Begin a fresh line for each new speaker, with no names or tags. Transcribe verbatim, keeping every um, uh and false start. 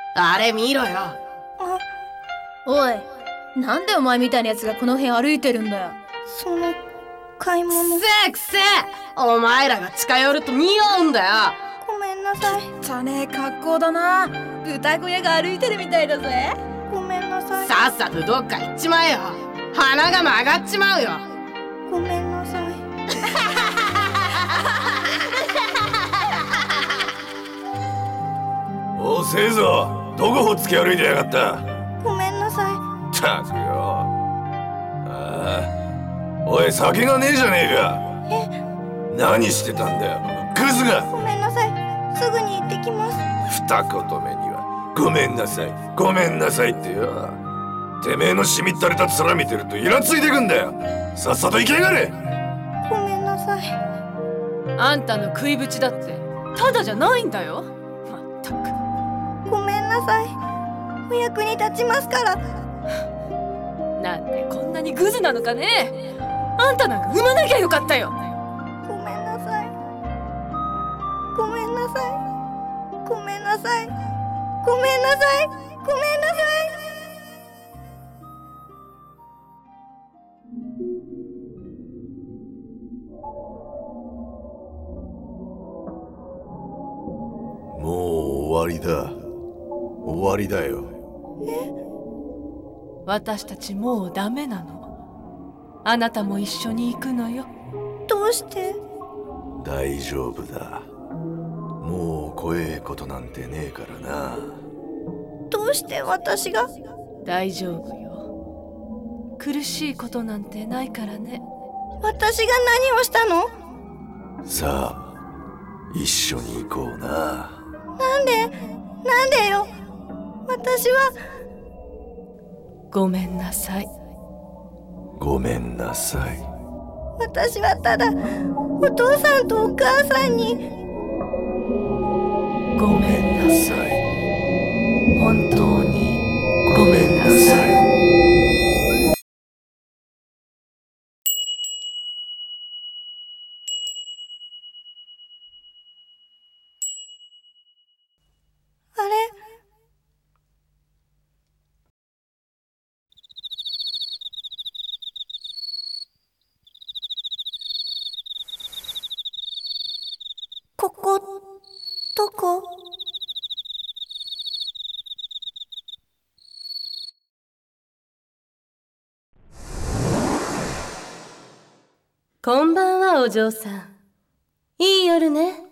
あれ見ろよ。
あ、
おい、なんでお前みたいなやつがこの辺歩いてるんだよ。
その買い
く
物。
せえくせえ、お前らが近寄ると匂うんだよ。
ごめんなさい。
汚ねえ格好だな。豚小屋が歩いてるみたいだぜ。
ごめんなさい。
さっさとどっか行っちまえよ。鼻が曲がっちまうよ。
ごめんなさい。
おせえぞ、どこほっつき歩いてやがった。
ごめんなさい。
ったくよ。ああ、おい、酒がねえじゃねえか。
え、
何してたんだよ、このクズが。
ごめんなさい。すぐに行ってきます。
二言目にはごめんなさいごめんなさいってよ。てめえのしみったれた面見てるとイラついてくんだよ。さっさと行きやがれ。
ごめんなさい。
あんたの食いぶちだってただじゃないんだよ。まったく。
ごめんなさい。お役に立ちますから。
なんでこんなにグズなのかね。あんたなんか産まなきゃよかったよ。
ごめんなさい。ごめんなさい。ごめんなさい。ごめんなさい。ごめんなさい。
もう終わりだ。終わりだよ。
私たちもうダメなの。あなたも一緒に行くのよ。
どうして？
大丈夫だ。もう怖えことなんてねえからな。
どうして私が？
大丈夫よ。苦しいことなんてないからね。
私が何をしたの？
さあ、一緒に行こうな。
なんで？なんでよ。私は。
ごめんなさい。
ごめんなさい。
私はただお父さんとお母さんに。
ごめんなさい。本当にごめんなさい。
あれ？ここどこ？
こんばんはお嬢さん。いい夜ね。